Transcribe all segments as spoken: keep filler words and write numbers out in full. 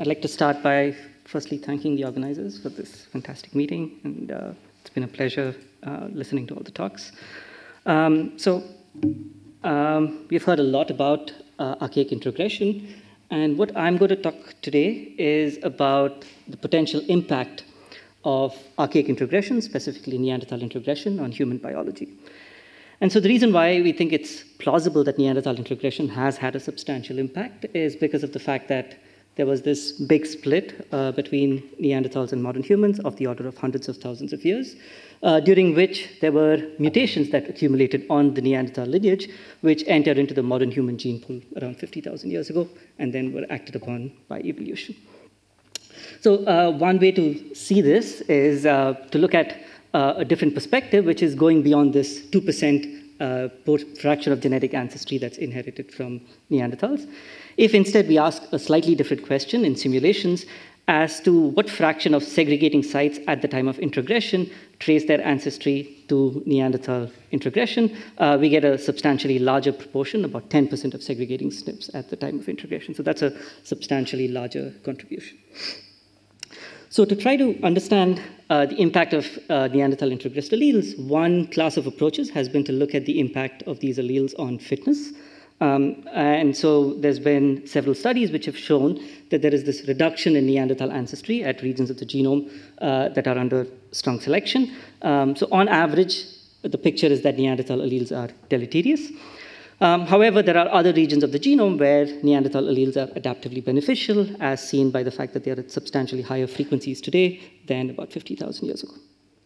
I'd like to start by firstly thanking the organizers for this fantastic meeting, and uh, it's been a pleasure uh, listening to all the talks. Um, so um, we've heard a lot about uh, archaic introgression, and what I'm going to talk today is about the potential impact of archaic introgression, specifically Neanderthal introgression, on human biology. And so the reason why we think it's plausible that Neanderthal introgression has had a substantial impact is because of the fact that there was this big split uh, between Neanderthals and modern humans of the order of hundreds of thousands of years, uh, during which there were mutations that accumulated on the Neanderthal lineage, which entered into the modern human gene pool around fifty thousand years ago, and then were acted upon by evolution. So uh, one way to see this is uh, to look at uh, a different perspective, which is going beyond this two percent uh, fraction of genetic ancestry that's inherited from Neanderthals. If instead we ask a slightly different question in simulations as to what fraction of segregating sites at the time of introgression trace their ancestry to Neanderthal introgression, uh, we get a substantially larger proportion, about ten percent of segregating S N Ps at the time of introgression. So that's a substantially larger contribution. So to try to understand uh, the impact of uh, Neanderthal introgressed alleles, one class of approaches has been to look at the impact of these alleles on fitness. Um, and so there's been several studies which have shown that there is this reduction in Neanderthal ancestry at regions of the genome uh, that are under strong selection. Um, so on average, the picture is that Neanderthal alleles are deleterious. Um, however, there are other regions of the genome where Neanderthal alleles are adaptively beneficial, as seen by the fact that they are at substantially higher frequencies today than about fifty thousand years ago.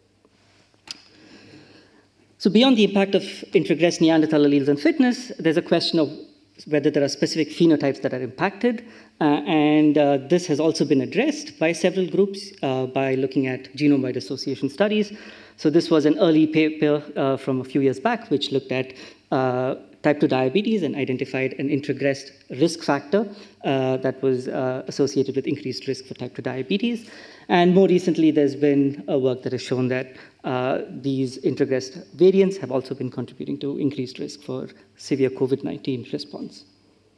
So beyond the impact of introgressed Neanderthal alleles on fitness, there's a question of whether there are specific phenotypes that are impacted. Uh, and uh, this has also been addressed by several groups uh, by looking at genome-wide association studies. So this was an early paper uh, from a few years back, which looked at uh, type two diabetes and identified an introgressed risk factor uh, that was uh, associated with increased risk for type two diabetes. And more recently, there's been a work that has shown that uh, these introgressed variants have also been contributing to increased risk for severe COVID nineteen response.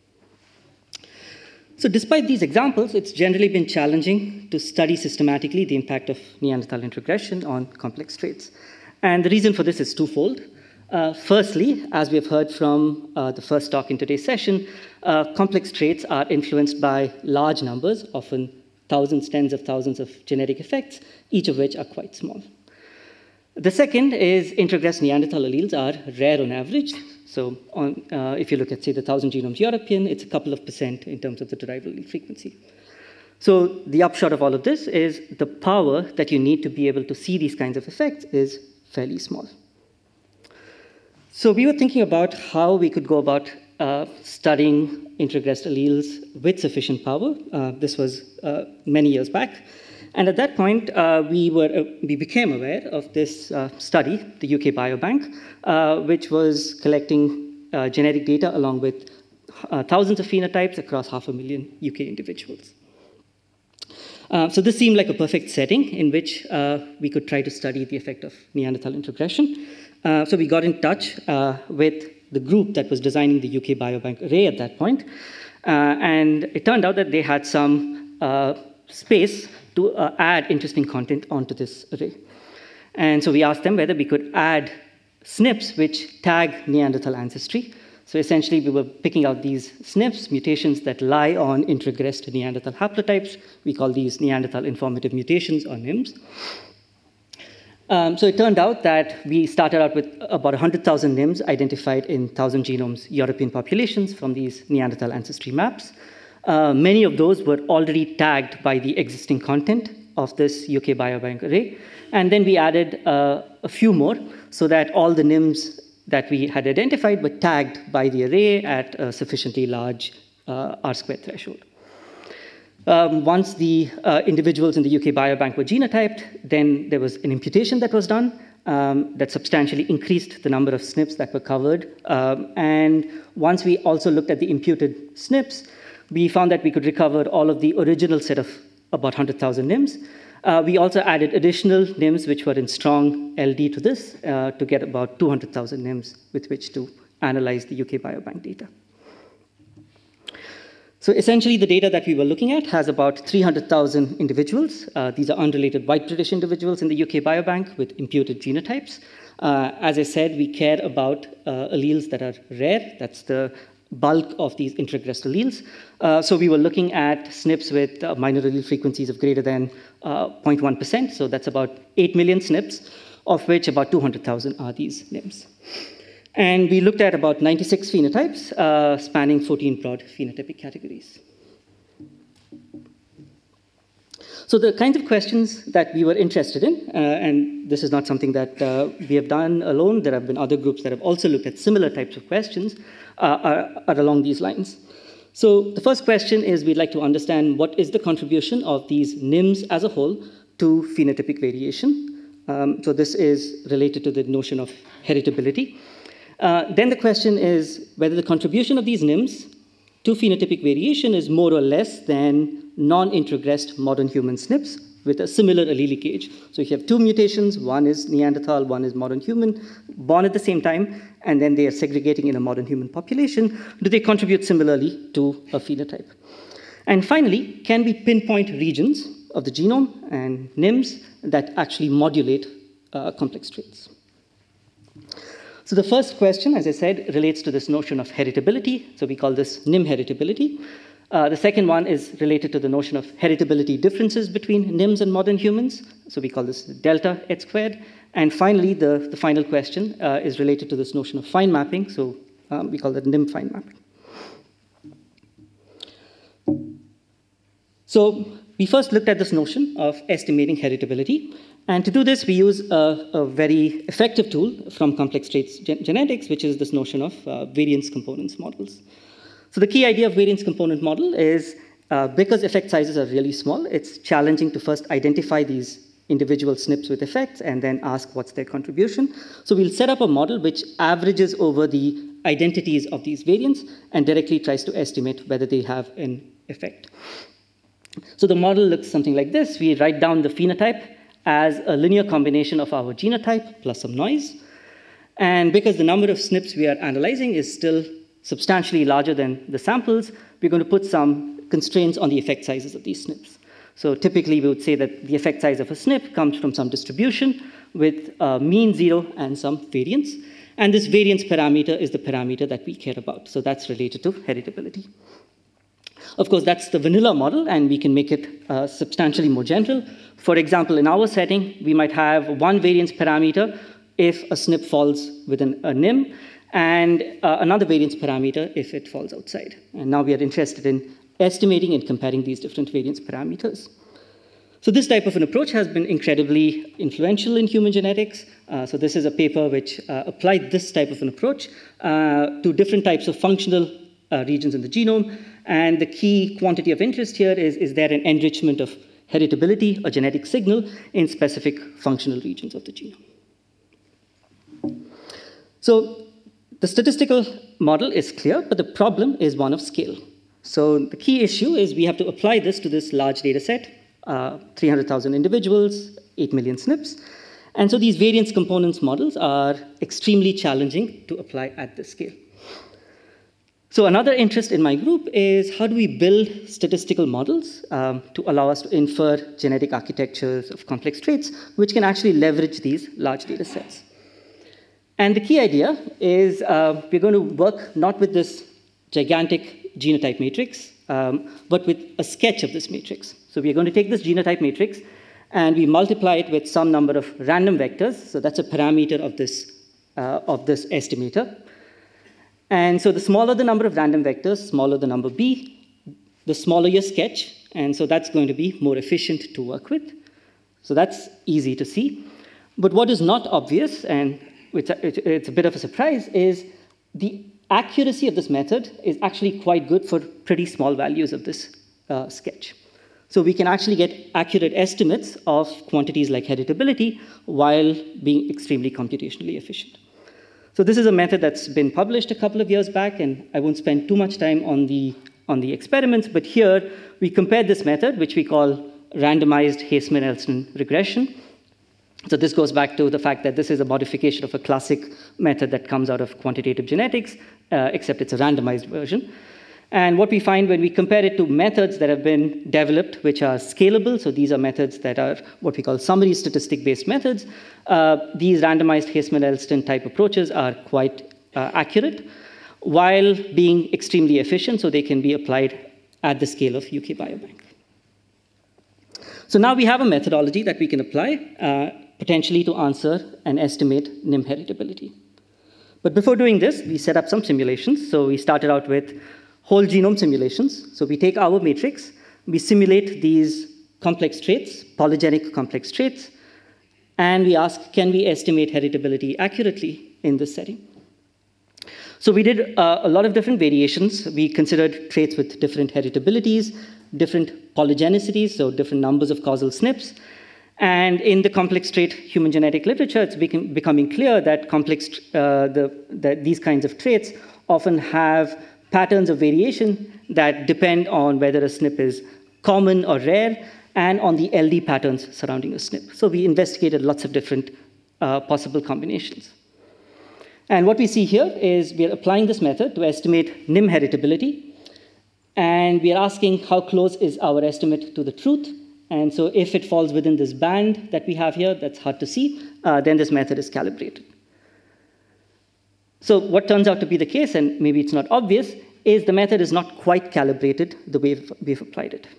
So despite these examples, it's generally been challenging to study systematically the impact of Neanderthal introgression on complex traits. And the reason for this is twofold. Uh, firstly, as we have heard from uh, the first talk in today's session, uh, complex traits are influenced by large numbers, often thousands, tens of thousands of genetic effects, each of which are quite small. The second is introgressed Neanderthal alleles are rare on average. So on, uh, if you look at, say, the one thousand genomes European, it's a couple of percent in terms of the derived allele frequency. So the upshot of all of this is the power that you need to be able to see these kinds of effects is fairly small. So we were thinking about how we could go about uh, studying introgressed alleles with sufficient power. Uh, this was uh, many years back. And at that point, uh, we, were, uh, we became aware of this uh, study, the U K Biobank, uh, which was collecting uh, genetic data along with uh, thousands of phenotypes across half a million U K individuals. Uh, so this seemed like a perfect setting in which uh, we could try to study the effect of Neanderthal introgression. Uh, so we got in touch uh, with the group that was designing the U K Biobank array at that point. Uh, and it turned out that they had some uh, space to uh, add interesting content onto this array. And so we asked them whether we could add S N Ps which tag Neanderthal ancestry. So essentially, we were picking out these S N Ps, mutations that lie on introgressed Neanderthal haplotypes. We call these Neanderthal informative mutations, or N I Ms. Um, so it turned out that we started out with about one hundred thousand N I Ms identified in one thousand genomes European populations from these Neanderthal ancestry maps. Uh, many of those were already tagged by the existing content of this U K Biobank array. And then we added uh, a few more so that all the N I Ms that we had identified were tagged by the array at a sufficiently large uh, R-squared threshold. Um, once the uh, individuals in the U K Biobank were genotyped, then there was an imputation that was done um, that substantially increased the number of S N Ps that were covered. Um, and once we also looked at the imputed S N Ps, we found that we could recover all of the original set of about one hundred thousand N I Ms. Uh, we also added additional N I Ms which were in strong L D to this uh, to get about two hundred thousand N I Ms with which to analyze the U K Biobank data. So essentially, the data that we were looking at has about three hundred thousand individuals. Uh, these are unrelated white British individuals in the U K Biobank with imputed genotypes. Uh, as I said, we care about uh, alleles that are rare. That's the bulk of these intragressed alleles. Uh, so we were looking at S N Ps with uh, minor allele frequencies of greater than uh, zero point one percent. So that's about eight million S N Ps, of which about two hundred thousand are these N I M S. And we looked at about ninety-six phenotypes, uh, spanning fourteen broad phenotypic categories. So the kinds of questions that we were interested in, uh, and this is not something that uh, we have done alone, there have been other groups that have also looked at similar types of questions, uh, are, are along these lines. So the first question is we'd like to understand what is the contribution of these N I M S as a whole to phenotypic variation. Um, so this is related to the notion of heritability. Uh, then the question is whether the contribution of these N I M S to phenotypic variation is more or less than non-introgressed modern human S N Ps with a similar allelic age. So if you have two mutations, one is Neanderthal, one is modern human, born at the same time, and then they are segregating in a modern human population, do they contribute similarly to a phenotype? And finally, can we pinpoint regions of the genome and N I M S that actually modulate uh, complex traits? So the first question, as I said, relates to this notion of heritability. So we call this N I M heritability. Uh, the second one is related to the notion of heritability differences between N I M S and modern humans. So we call this delta H squared. And finally, the, the final question uh, is related to this notion of fine mapping. So um, we call that N I M fine mapping. So we first looked at this notion of estimating heritability. And to do this, we use a, a very effective tool from complex traits gen genetics, which is this notion of uh, variance components models. So the key idea of variance component model is uh, because effect sizes are really small, it's challenging to first identify these individual S N Ps with effects and then ask what's their contribution. So we'll set up a model which averages over the identities of these variants and directly tries to estimate whether they have an effect. So the model looks something like this. We write down the phenotype as a linear combination of our genotype plus some noise. And because the number of S N Ps we are analyzing is still substantially larger than the samples, we're going to put some constraints on the effect sizes of these S N Ps. So typically, we would say that the effect size of a S N P comes from some distribution with a mean zero and some variance. And this variance parameter is the parameter that we care about. So that's related to heritability. Of course, that's the vanilla model, and we can make it uh, substantially more general. For example, in our setting, we might have one variance parameter if a S N P falls within a N I M, and uh, another variance parameter if it falls outside. And now we are interested in estimating and comparing these different variance parameters. So this type of an approach has been incredibly influential in human genetics. Uh, so this is a paper which uh, applied this type of an approach uh, to different types of functional uh, regions in the genome. And the key quantity of interest here is, is there an enrichment of heritability, a genetic signal, in specific functional regions of the genome. So the statistical model is clear, but the problem is one of scale. So the key issue is we have to apply this to this large data set, uh, three hundred thousand individuals, eight million S N Ps. And so these variance components models are extremely challenging to apply at this scale. So another interest in my group is how do we build statistical models um, to allow us to infer genetic architectures of complex traits, which can actually leverage these large data sets. And the key idea is uh, we're going to work not with this gigantic genotype matrix, um, but with a sketch of this matrix. So we're going to take this genotype matrix, and we multiply it with some number of random vectors. So that's a parameter of this, uh, of this estimator. And so the smaller the number of random vectors, smaller the number B, the smaller your sketch. And so that's going to be more efficient to work with. So that's easy to see. But what is not obvious, and it's a, it's a bit of a surprise, is the accuracy of this method is actually quite good for pretty small values of this uh, sketch. So we can actually get accurate estimates of quantities like heritability while being extremely computationally efficient. So this is a method that's been published a couple of years back, and I won't spend too much time on the, on the experiments, but here we compared this method, which we call randomized Haseman-Elston regression. So this goes back to the fact that this is a modification of a classic method that comes out of quantitative genetics, uh, except it's a randomized version. And what we find when we compare it to methods that have been developed, which are scalable, so these are methods that are what we call summary statistic-based methods, uh, these randomized Huysman-Elston type approaches are quite uh, accurate, while being extremely efficient, so they can be applied at the scale of U K Biobank. So now we have a methodology that we can apply, uh, potentially to answer and estimate N I M heritability. But before doing this, we set up some simulations. So we started out with whole genome simulations. So we take our matrix, we simulate these complex traits, polygenic complex traits, and we ask, can we estimate heritability accurately in this setting? So we did uh, a lot of different variations. We considered traits with different heritabilities, different polygenicities, so different numbers of causal S N Ps. And in the complex trait human genetic literature, it's become, becoming clear that complex, uh, the, that these kinds of traits often have patterns of variation that depend on whether a S N P is common or rare, and on the L D patterns surrounding a S N P. So we investigated lots of different uh, possible combinations. And what we see here is we are applying this method to estimate N I M heritability, and we are asking how close is our estimate to the truth. And so if it falls within this band that we have here, that's hard to see, uh, then this method is calibrated. So what turns out to be the case, and maybe it's not obvious, is the method is not quite calibrated the way we've applied it.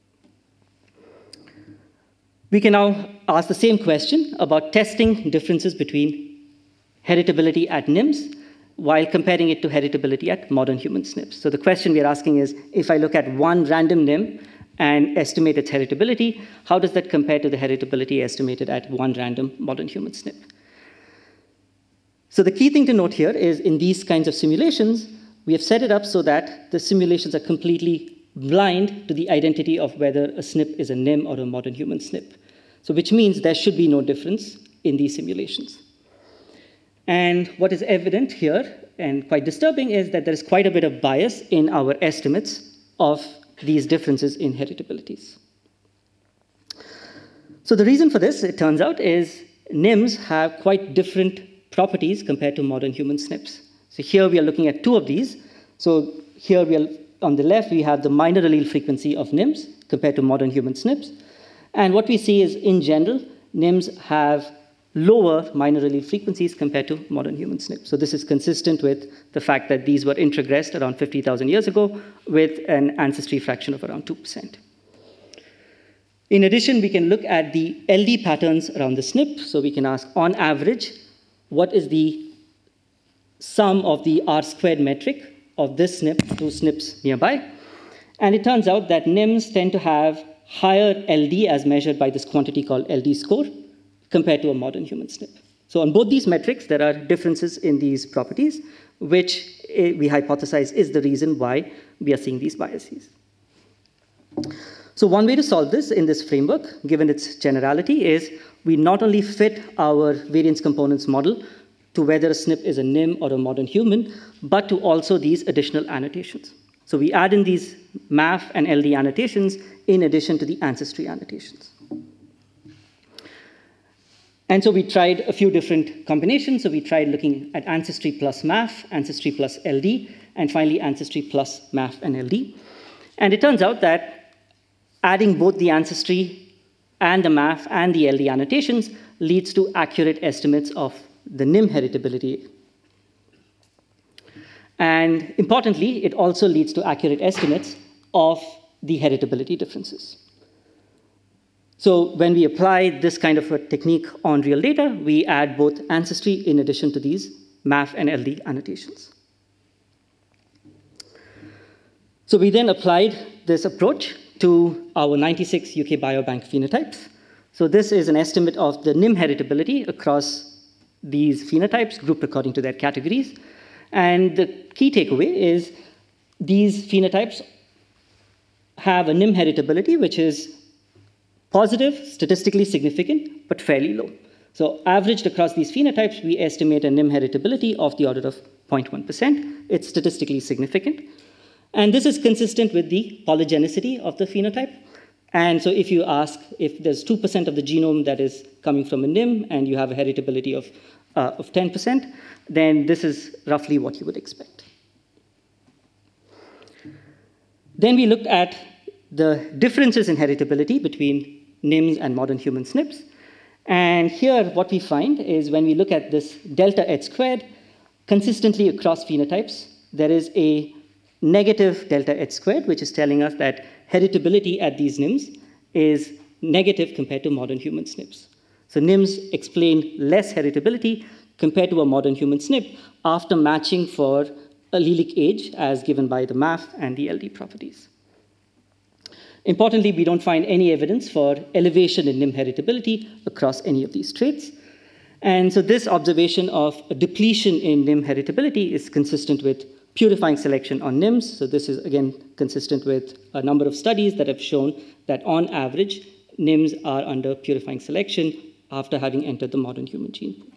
We can now ask the same question about testing differences between heritability at N I Ms while comparing it to heritability at modern human S N Ps. So the question we're asking is, if I look at one random N I M and estimate its heritability, how does that compare to the heritability estimated at one random modern human S N P? So the key thing to note here is in these kinds of simulations, we have set it up so that the simulations are completely blind to the identity of whether a S N P is a N I M or a modern human S N P. So which means there should be no difference in these simulations. And what is evident here, and quite disturbing, is that there is quite a bit of bias in our estimates of these differences in heritabilities. So the reason for this, it turns out, is N I Ms have quite different properties compared to modern human S N Ps. So here we are looking at two of these. So here we are, on the left, we have the minor allele frequency of N I Ms compared to modern human S N Ps. And what we see is, in general, N I Ms have lower minor allele frequencies compared to modern human S N Ps. So this is consistent with the fact that these were introgressed around fifty thousand years ago with an ancestry fraction of around two percent. In addition, we can look at the L D patterns around the S N P. So we can ask, on average, what is the sum of the R squared metric of this S N P to S N Ps nearby? And it turns out that N I Ms tend to have higher L D as measured by this quantity called L D score compared to a modern human S N P. So on both these metrics, there are differences in these properties, which we hypothesize is the reason why we are seeing these biases. So one way to solve this in this framework, given its generality, is we not only fit our variance components model to whether a S N P is a N I M or a modern human, but to also these additional annotations. So we add in these M A F and L D annotations in addition to the ancestry annotations. And so we tried a few different combinations. So we tried looking at ancestry plus M A F, ancestry plus L D, and finally ancestry plus M A F and L D. And it turns out that adding both the ancestry and the M A F and the L D annotations leads to accurate estimates of the N I M heritability. And importantly, it also leads to accurate estimates of the heritability differences. So when we apply this kind of a technique on real data, we add both ancestry in addition to these M A F and L D annotations. So we then applied this approach to our ninety-six U K Biobank phenotypes. So this is an estimate of the N I M heritability across these phenotypes, grouped according to their categories. And the key takeaway is these phenotypes have a N I M heritability, which is positive, statistically significant, but fairly low. So averaged across these phenotypes, we estimate a N I M heritability of the order of zero point one percent. It's statistically significant. And this is consistent with the polygenicity of the phenotype. And so if you ask if there's two percent of the genome that is coming from a N I M and you have a heritability of, uh, of ten percent, then this is roughly what you would expect. Then we looked at the differences in heritability between N I Ms and modern human S N Ps. And here, what we find is when we look at this delta H squared, consistently across phenotypes, there is a negative delta H squared, which is telling us that heritability at these N I Ms is negative compared to modern human S N Ps. So N I Ms explain less heritability compared to a modern human S N P after matching for allelic age as given by the M A F and the L D properties. Importantly, we don't find any evidence for elevation in N I M heritability across any of these traits. And so this observation of a depletion in N I M heritability is consistent with purifying selection on N I Ms. So this is, again, consistent with a number of studies that have shown that on average, N I Ms are under purifying selection after having entered the modern human gene pool.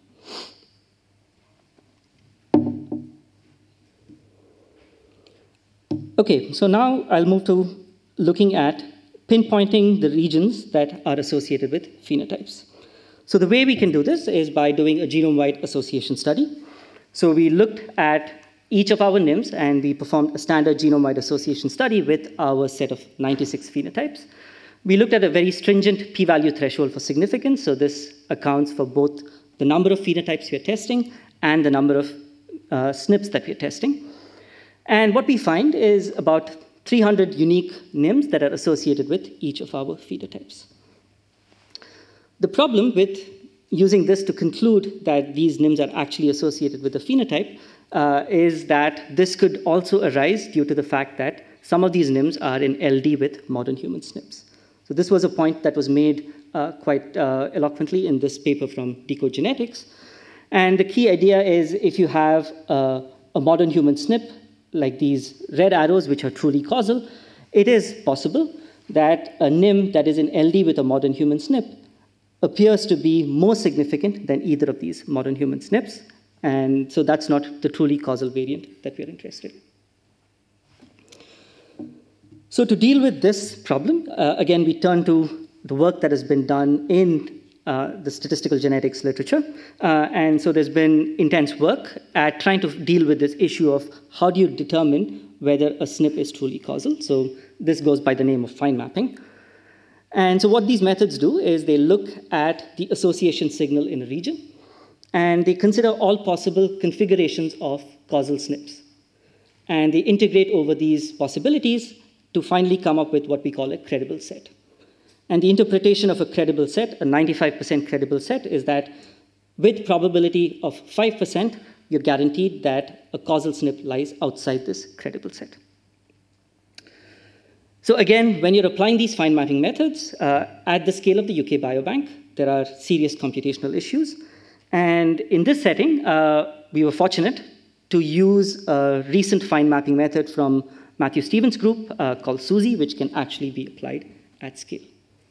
Okay, so now I'll move to looking at pinpointing the regions that are associated with phenotypes. So the way we can do this is by doing a genome-wide association study. So we looked at each of our N I Ms, and we performed a standard genome-wide association study with our set of ninety-six phenotypes. We looked at a very stringent p-value threshold for significance. So this accounts for both the number of phenotypes we are testing and the number of uh, S N Ps that we are testing. And what we find is about three hundred unique N I Ms that are associated with each of our phenotypes. The problem with using this to conclude that these N I Ms are actually associated with the phenotype uh, is that this could also arise due to the fact that some of these N I Ms are in L D with modern human S N Ps. So this was a point that was made uh, quite uh, eloquently in this paper from Decode Genetics. And the key idea is if you have uh, a modern human S N P, like these red arrows, which are truly causal, it is possible that a N I M that is in L D with a modern human S N P appears to be more significant than either of these modern human S N Ps. And so that's not the truly causal variant that we're interested in. So to deal with this problem, uh, again, we turn to the work that has been done in uh, the statistical genetics literature. Uh, and so there's been intense work at trying to deal with this issue of how do you determine whether a S N P is truly causal. So this goes by the name of fine mapping. And so what these methods do is they look at the association signal in a region, and they consider all possible configurations of causal S N Ps. And they integrate over these possibilities to finally come up with what we call a credible set. And the interpretation of a credible set, a ninety-five percent credible set, is that with probability of five percent, you're guaranteed that a causal S N P lies outside this credible set. So again, when you're applying these fine mapping methods, uh, at the scale of the U K Biobank, there are serious computational issues. And in this setting, uh, we were fortunate to use a recent fine mapping method from Matthew Stevens' group uh, called SUSY, which can actually be applied at scale.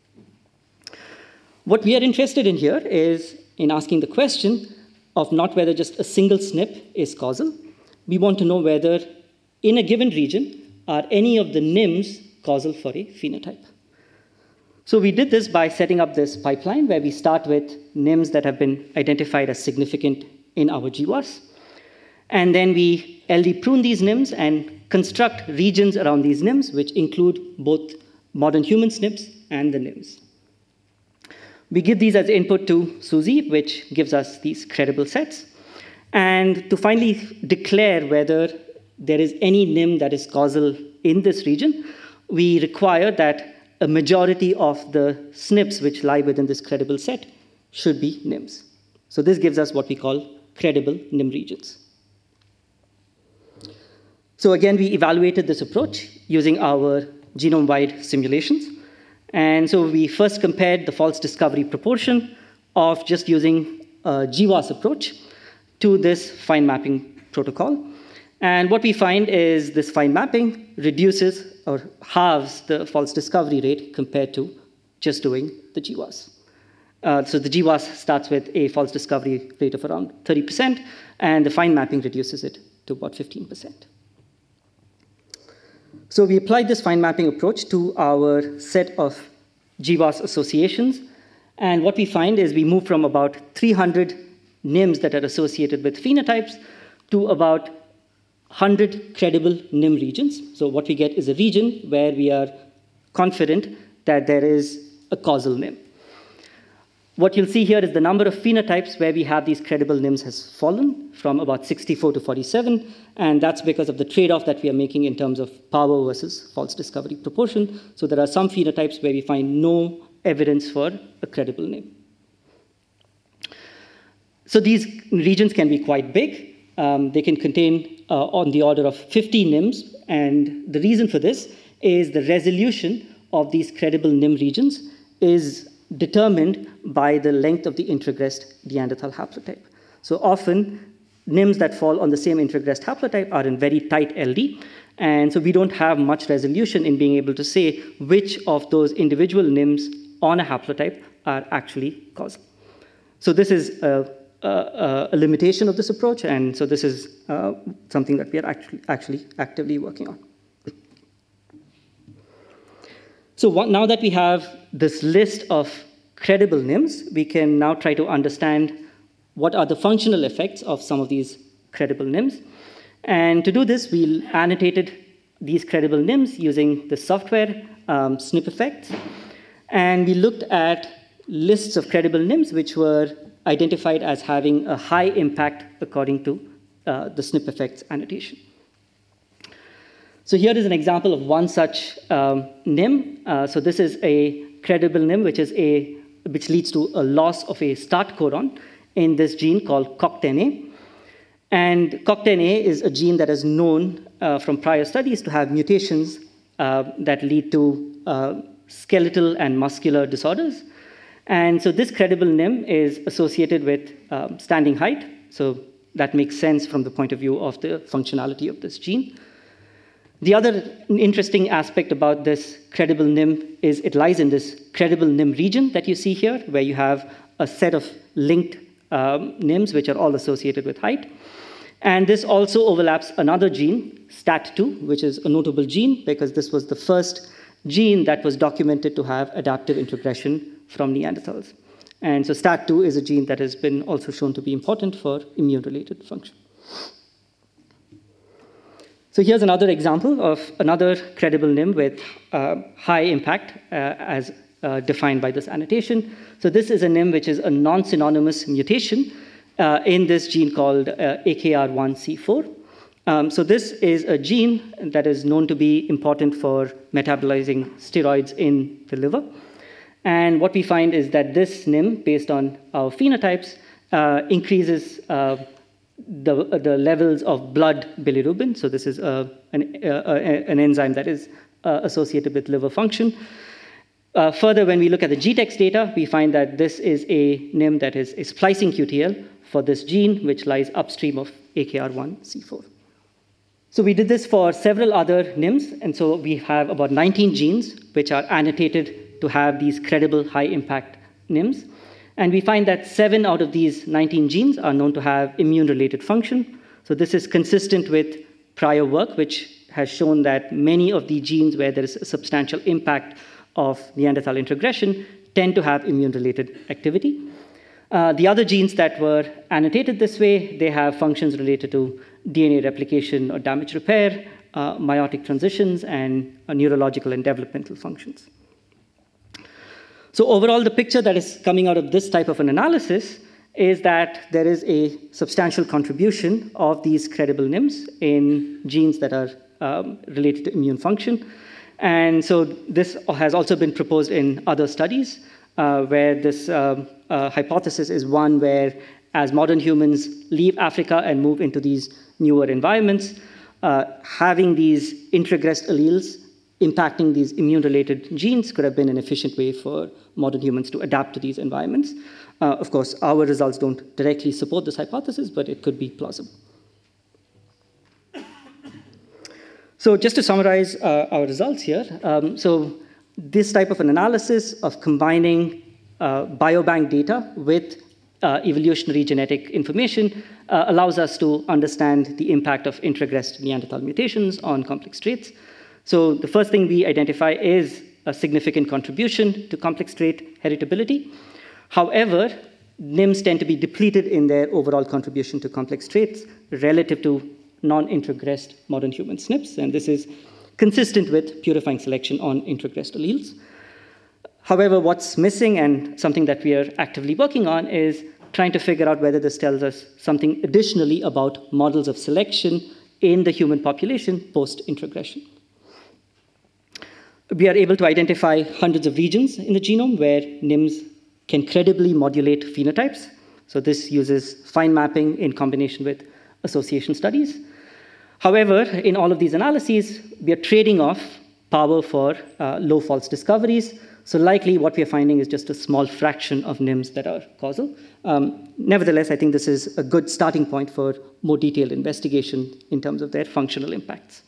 What we are interested in here is in asking the question of not whether just a single S N P is causal. We want to know whether in a given region are any of the N I Ms causal for a phenotype. So we did this by setting up this pipeline where we start with N I Ms that have been identified as significant in our G W A S. And then we L D prune these N I Ms and construct regions around these N I Ms, which include both modern human S N Ps and the N I Ms. We give these as input to SUSY, which gives us these credible sets. And to finally declare whether there is any N I M that is causal in this region, we require that a majority of the S N Ps which lie within this credible set should be N I Ms. So this gives us what we call credible N I M regions. So again, we evaluated this approach using our genome-wide simulations. And so we first compared the false discovery proportion of just using a G W A S approach to this fine mapping protocol. And what we find is this fine mapping reduces or halves the false discovery rate compared to just doing the G W A S. Uh, so the G W A S starts with a false discovery rate of around thirty percent, and the fine mapping reduces it to about fifteen percent. So we applied this fine mapping approach to our set of G W A S associations. And what we find is we move from about three hundred N I Ms that are associated with phenotypes to about hundred credible N I M regions. So what we get is a region where we are confident that there is a causal N I M. What you'll see here is the number of phenotypes where we have these credible N I Ms has fallen from about sixty-four to forty-seven, and that's because of the trade-off that we are making in terms of power versus false discovery proportion. So there are some phenotypes where we find no evidence for a credible N I M. So these regions can be quite big. Um, they can contain uh, on the order of fifty N I Ms, and the reason for this is the resolution of these credible N I M regions is determined by the length of the introgressed Neanderthal haplotype. So often, N I Ms that fall on the same introgressed haplotype are in very tight L D, and so we don't have much resolution in being able to say which of those individual N I Ms on a haplotype are actually causal. So this is a, a, a limitation of this approach, and so this is uh, something that we are actually, actually actively working on. So what, now that we have this list of credible N I Ms, we can now try to understand what are the functional effects of some of these credible N I Ms. And to do this, we annotated these credible N I Ms using the software um, SNPEffects. And we looked at lists of credible N I Ms which were identified as having a high impact according to uh, the SNPEffects annotation. So here is an example of one such um, N I M. Uh, so this is a credible N I M, which is a which leads to a loss of a start codon in this gene called C O C ten A. And C O C ten A is a gene that is known uh, from prior studies to have mutations uh, that lead to uh, skeletal and muscular disorders. And so this credible N I M is associated with um, standing height. So that makes sense from the point of view of the functionality of this gene. The other interesting aspect about this credible N I M is it lies in this credible N I M region that you see here, where you have a set of linked um, N I Ms which are all associated with height. And this also overlaps another gene, S T A T two, which is a notable gene because this was the first gene that was documented to have adaptive introgression from Neanderthals. And so S T A T two is a gene that has been also shown to be important for immune-related function. So here's another example of another credible N I M with uh, high impact uh, as uh, defined by this annotation. So this is a N I M which is a non-synonymous mutation uh, in this gene called uh, A K R one C four. Um, so this is a gene that is known to be important for metabolizing steroids in the liver. And what we find is that this N I M, based on our phenotypes, uh, increases uh, The, uh, the levels of blood bilirubin. So this is uh, an, uh, an enzyme that is uh, associated with liver function. Uh, further, when we look at the G T E X data, we find that this is a N I M that is a splicing Q T L for this gene, which lies upstream of A K R one C four. So we did this for several other N I Ms, and so we have about nineteen genes which are annotated to have these credible high-impact N I Ms. And we find that seven out of these nineteen genes are known to have immune-related function. So this is consistent with prior work, which has shown that many of the genes where there is a substantial impact of Neanderthal introgression tend to have immune-related activity. Uh, the other genes that were annotated this way, they have functions related to D N A replication or damage repair, uh, meiotic transitions, and uh, neurological and developmental functions. So overall, the picture that is coming out of this type of an analysis is that there is a substantial contribution of these credible N I Ms in genes that are um, related to immune function. And so this has also been proposed in other studies, uh, where this um, uh, hypothesis is one where as modern humans leave Africa and move into these newer environments, uh, having these introgressed alleles impacting these immune-related genes could have been an efficient way for modern humans to adapt to these environments. Uh, of course, our results don't directly support this hypothesis, but it could be plausible. So just to summarize uh, our results here, um, so this type of an analysis of combining uh, biobank data with uh, evolutionary genetic information uh, allows us to understand the impact of introgressed Neanderthal mutations on complex traits. So the first thing we identify is a significant contribution to complex trait heritability. However, N I Ms tend to be depleted in their overall contribution to complex traits relative to non-introgressed modern human S N Ps, and this is consistent with purifying selection on introgressed alleles. However, what's missing, and something that we are actively working on, is trying to figure out whether this tells us something additionally about models of selection in the human population post-introgression. We are able to identify hundreds of regions in the genome where N I M S can credibly modulate phenotypes. So this uses fine mapping in combination with association studies. However, in all of these analyses, we are trading off power for uh, low false discoveries. So likely what we are finding is just a small fraction of N I M S that are causal. Um, nevertheless, I think this is a good starting point for more detailed investigation in terms of their functional impacts.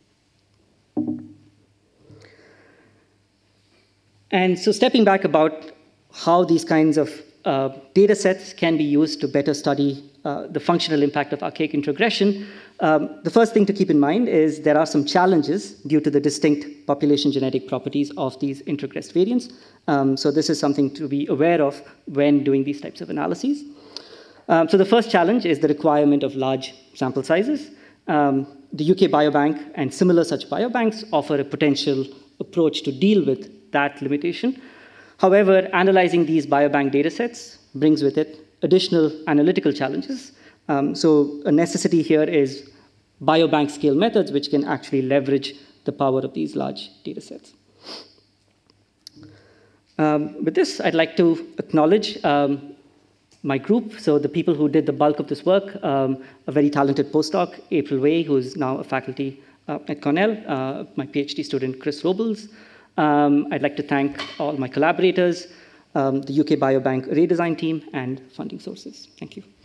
And so stepping back about how these kinds of uh, data sets can be used to better study uh, the functional impact of archaic introgression, um, the first thing to keep in mind is there are some challenges due to the distinct population genetic properties of these introgressed variants. Um, so this is something to be aware of when doing these types of analyses. Um, so the first challenge is the requirement of large sample sizes. Um, the U K Biobank and similar such biobanks offer a potential approach to deal with that limitation. However, analyzing these biobank data sets brings with it additional analytical challenges. Um, so a necessity here is biobank scale methods, which can actually leverage the power of these large data sets. Um, with this, I'd like to acknowledge um, my group. So the people who did the bulk of this work, um, a very talented postdoc, April Way, who's now a faculty uh, at Cornell, uh, my PhD student, Chris Robles. Um, I'd like to thank all my collaborators, um, the U K Biobank Array Design team, and funding sources. Thank you.